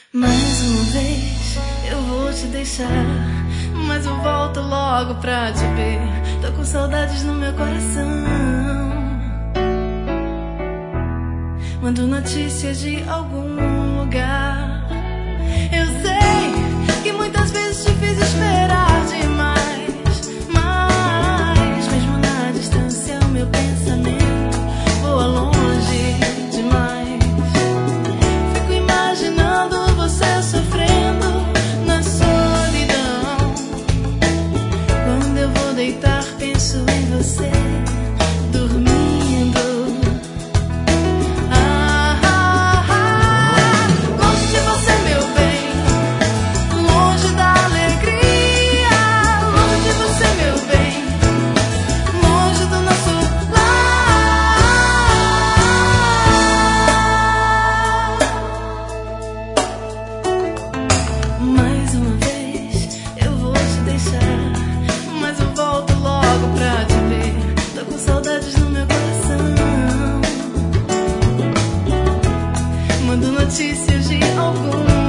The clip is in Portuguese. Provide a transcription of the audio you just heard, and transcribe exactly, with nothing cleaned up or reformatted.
Mais uma vez eu vou te deixar, mas eu volto logo pra te ver. Tô com saudades no meu coração. Mando notícias de algum lugar. Eu sei que muitas vezes te fiz esperar demais, mas mesmo na distância o meu pensamento voa longe demais. Fico imaginando você sofrendo na solidão. Quando eu vou deitar penso em você dormindo. Mais uma vez eu vou te deixar, mas eu volto logo pra te ver. Tô com saudades no meu coração. Mando notícias de algum